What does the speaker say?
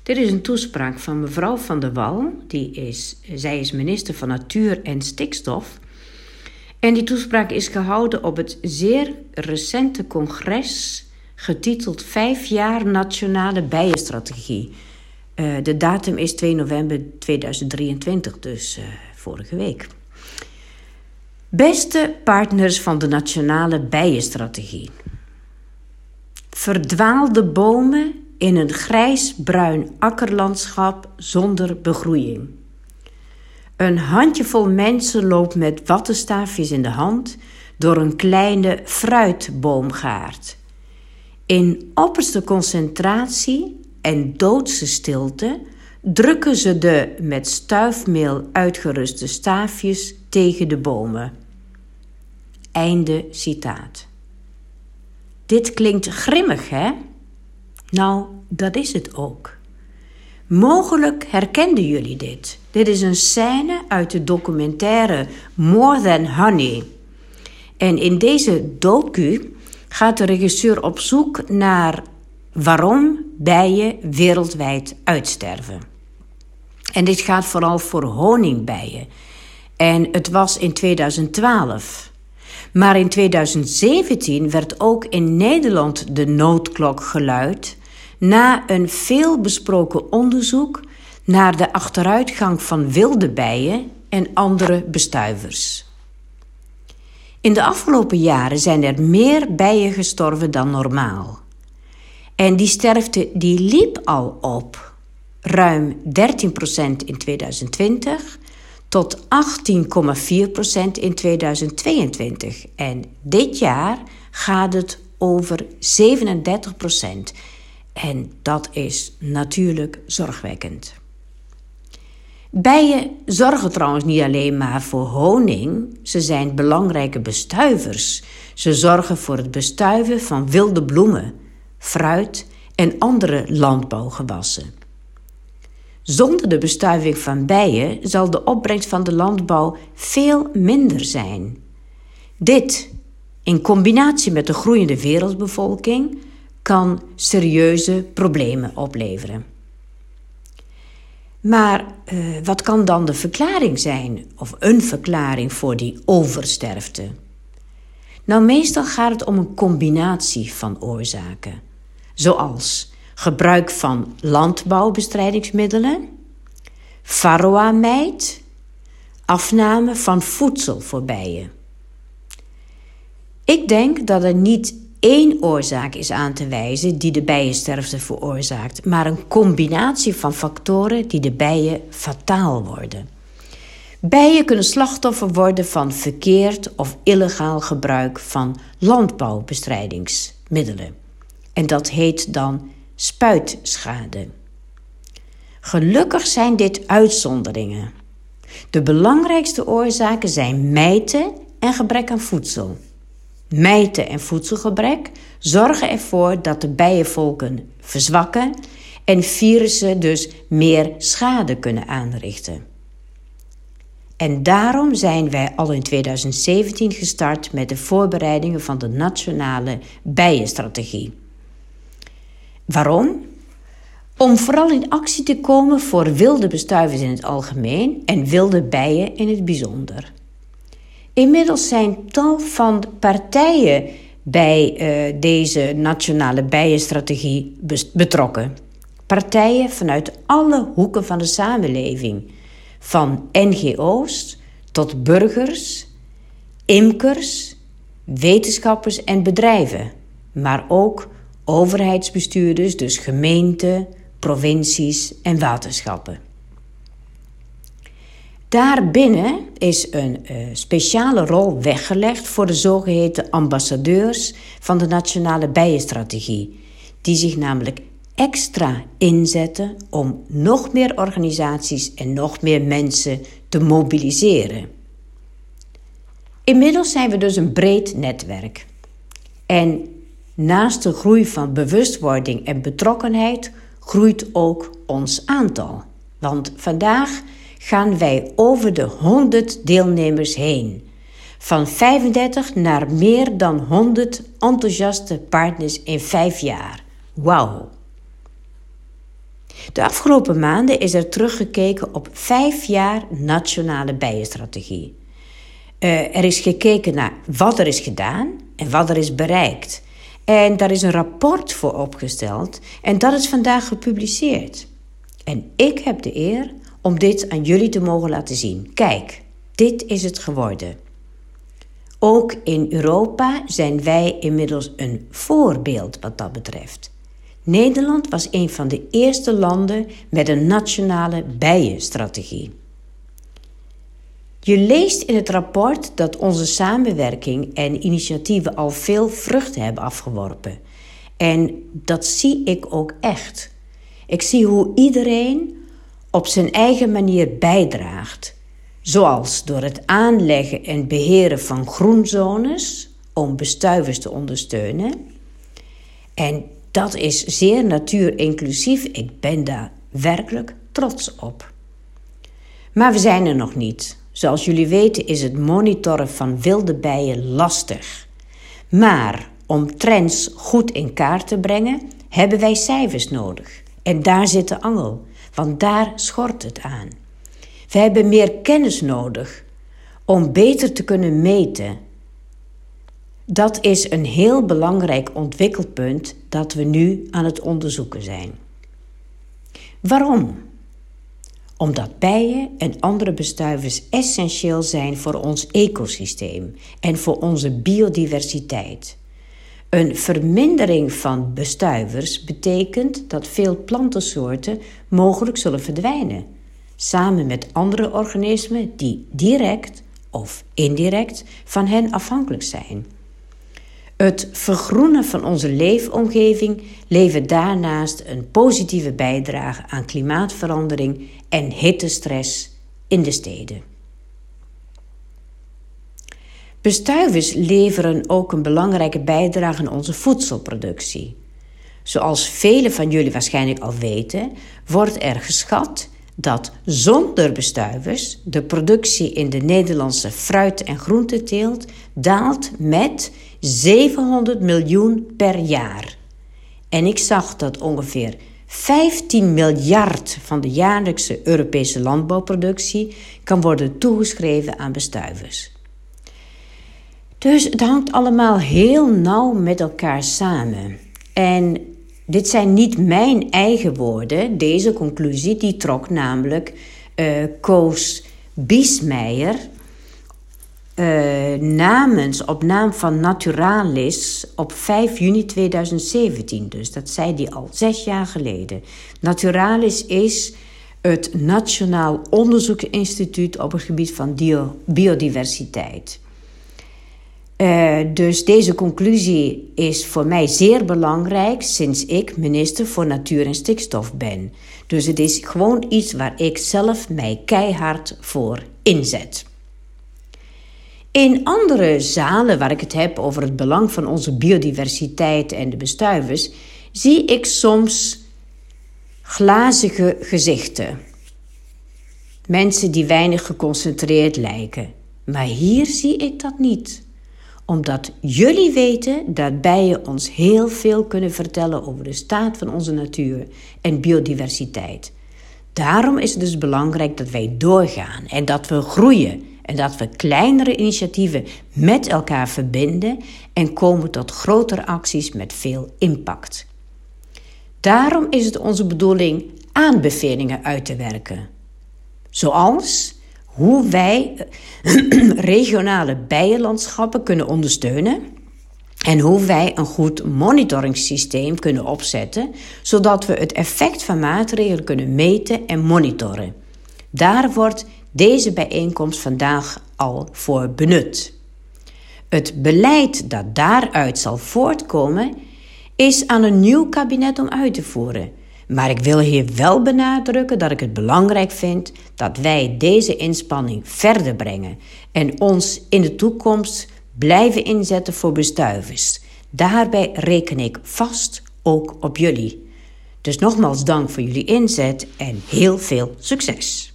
Dit is een toespraak van mevrouw Van der Wal. Zij is minister van Natuur en Stikstof. En die toespraak is gehouden op het zeer recente congres getiteld 5 jaar Nationale Bijenstrategie. De datum is 2 november 2023, dus vorige week. Beste partners van de Nationale Bijenstrategie. Verdwaalde bomen in een grijs-bruin akkerlandschap zonder begroeiing. Een handjevol mensen loopt met wattenstaafjes in de hand door een kleine fruitboomgaard. In opperste concentratie en doodse stilte drukken ze de met stuifmeel uitgeruste staafjes tegen de bomen. Einde citaat. Dit klinkt grimmig, hè? Nou, dat is het ook. Mogelijk herkenden jullie dit. Dit is een scène uit de documentaire More Than Honey. En in deze docu gaat de regisseur op zoek naar waarom bijen wereldwijd uitsterven. En dit gaat vooral voor honingbijen. En het was in 2012. Maar in 2017 werd ook in Nederland de noodklok geluid na een veelbesproken onderzoek naar de achteruitgang van wilde bijen en andere bestuivers. In de afgelopen jaren zijn er meer bijen gestorven dan normaal. En die sterfte die liep al op. Ruim 13% in 2020 tot 18,4% in 2022. En dit jaar gaat het over 37%. En dat is natuurlijk zorgwekkend. Bijen zorgen trouwens niet alleen maar voor honing. Ze zijn belangrijke bestuivers. Ze zorgen voor het bestuiven van wilde bloemen, fruit en andere landbouwgewassen. Zonder de bestuiving van bijen zal de opbrengst van de landbouw veel minder zijn. Dit, in combinatie met de groeiende wereldbevolking, kan serieuze problemen opleveren. Maar wat kan dan de verklaring zijn, of een verklaring voor die oversterfte? Nou, meestal gaat het om een combinatie van oorzaken, zoals gebruik van landbouwbestrijdingsmiddelen, varroamijt, afname van voedsel voor bijen. Ik denk dat er niet één oorzaak is aan te wijzen die de bijensterfte veroorzaakt, maar een combinatie van factoren die de bijen fataal worden. Bijen kunnen slachtoffer worden van verkeerd of illegaal gebruik van landbouwbestrijdingsmiddelen. En dat heet dan spuitschade. Gelukkig zijn dit uitzonderingen. De belangrijkste oorzaken zijn mijten en gebrek aan voedsel. Mijten en voedselgebrek zorgen ervoor dat de bijenvolken verzwakken en virussen dus meer schade kunnen aanrichten. En daarom zijn wij al in 2017 gestart met de voorbereidingen van de Nationale Bijenstrategie. Waarom? Om vooral in actie te komen voor wilde bestuivers in het algemeen en wilde bijen in het bijzonder. Inmiddels zijn tal van partijen bij deze Nationale Bijenstrategie betrokken. Partijen vanuit alle hoeken van de samenleving. Van NGO's tot burgers, imkers, wetenschappers en bedrijven. Maar ook overheidsbestuurders, dus gemeenten, provincies en waterschappen. Daarbinnen is een speciale rol weggelegd voor de zogeheten ambassadeurs van de Nationale Bijenstrategie, die zich namelijk extra inzetten om nog meer organisaties en nog meer mensen te mobiliseren. Inmiddels zijn we dus een breed netwerk. En naast de groei van bewustwording en betrokkenheid groeit ook ons aantal. Want vandaag gaan wij over de 100 deelnemers heen. Van 35 naar meer dan 100 enthousiaste partners in 5 jaar. Wauw! De afgelopen maanden is er teruggekeken op 5 jaar nationale bijenstrategie. Er is gekeken naar wat er is gedaan en wat er is bereikt. En daar is een rapport voor opgesteld en dat is vandaag gepubliceerd. En ik heb de eer om dit aan jullie te mogen laten zien. Kijk, dit is het geworden. Ook in Europa zijn wij inmiddels een voorbeeld wat dat betreft. Nederland was een van de eerste landen met een nationale bijenstrategie. Je leest in het rapport dat onze samenwerking en initiatieven al veel vruchten hebben afgeworpen. En dat zie ik ook echt. Ik zie hoe iedereen op zijn eigen manier bijdraagt. Zoals door het aanleggen en beheren van groenzones om bestuivers te ondersteunen. En dat is zeer natuurinclusief. Ik ben daar werkelijk trots op. Maar we zijn er nog niet. Zoals jullie weten is het monitoren van wilde bijen lastig. Maar om trends goed in kaart te brengen, hebben wij cijfers nodig. En daar zit de angel, want daar schort het aan. We hebben meer kennis nodig om beter te kunnen meten. Dat is een heel belangrijk ontwikkelpunt dat we nu aan het onderzoeken zijn. Waarom? Omdat bijen en andere bestuivers essentieel zijn voor ons ecosysteem en voor onze biodiversiteit. Een vermindering van bestuivers betekent dat veel plantensoorten mogelijk zullen verdwijnen, samen met andere organismen die direct of indirect van hen afhankelijk zijn. Het vergroenen van onze leefomgeving levert daarnaast een positieve bijdrage aan klimaatverandering en hittestress in de steden. Bestuivers leveren ook een belangrijke bijdrage aan onze voedselproductie. Zoals velen van jullie waarschijnlijk al weten, wordt er geschat dat zonder bestuivers de productie in de Nederlandse fruit- en groenteteelt daalt met 700 miljoen per jaar. En ik zag dat ongeveer 15 miljard van de jaarlijkse Europese landbouwproductie kan worden toegeschreven aan bestuivers. Dus het hangt allemaal heel nauw met elkaar samen. En dit zijn niet mijn eigen woorden. Deze conclusie die trok namelijk Koos Biesmeijer op naam van Naturalis op 5 juni 2017. Dus dat zei hij al 6 jaar geleden. Naturalis is het Nationaal Onderzoeksinstituut op het gebied van biodiversiteit. Dus deze conclusie is voor mij zeer belangrijk sinds ik minister voor Natuur en Stikstof ben. Dus het is gewoon iets waar ik zelf mij keihard voor inzet. In andere zalen waar ik het heb over het belang van onze biodiversiteit en de bestuivers, zie ik soms glazige gezichten. Mensen die weinig geconcentreerd lijken. Maar hier zie ik dat niet. Omdat jullie weten dat bijen ons heel veel kunnen vertellen over de staat van onze natuur en biodiversiteit. Daarom is het dus belangrijk dat wij doorgaan en dat we groeien en dat we kleinere initiatieven met elkaar verbinden en komen tot grotere acties met veel impact. Daarom is het onze bedoeling aanbevelingen uit te werken. Zoals hoe wij regionale bijenlandschappen kunnen ondersteunen en hoe wij een goed monitoringssysteem kunnen opzetten, zodat we het effect van maatregelen kunnen meten en monitoren. Daar wordt deze bijeenkomst vandaag al voor benut. Het beleid dat daaruit zal voortkomen is aan een nieuw kabinet om uit te voeren. Maar ik wil hier wel benadrukken dat ik het belangrijk vind dat wij deze inspanning verder brengen en ons in de toekomst blijven inzetten voor bestuivers. Daarbij reken ik vast ook op jullie. Dus nogmaals dank voor jullie inzet en heel veel succes.